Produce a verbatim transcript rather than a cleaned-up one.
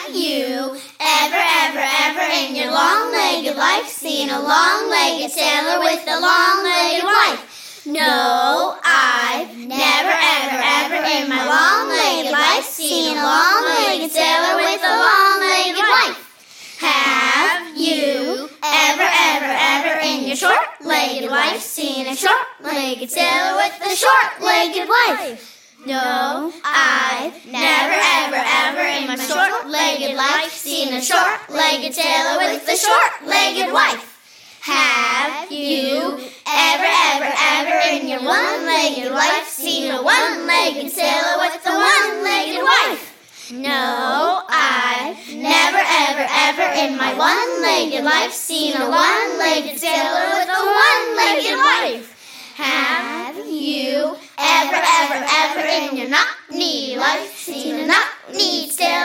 Have you ever, ever, ever in your long-legged life seen a long-legged sailor with a long-legged wife? No, I've never, ever, ever in my long-legged life seen a long-legged sailor with a long-legged wife. Have you ever, ever, ever in your short-legged life seen a short-legged sailor with a short-legged wife? No, I've never, ever, ever in my short-legged life seen a short-legged sailor with a short-legged wife. Have you ever, ever, ever in your one-legged life seen a one-legged sailor with a one-legged wife? No, I've never, ever, ever in my one-legged life seen a one-legged sailor with a one-legged wife. Have you ever, ever, ever in your knock-kneed life seen a knock-kneed sailor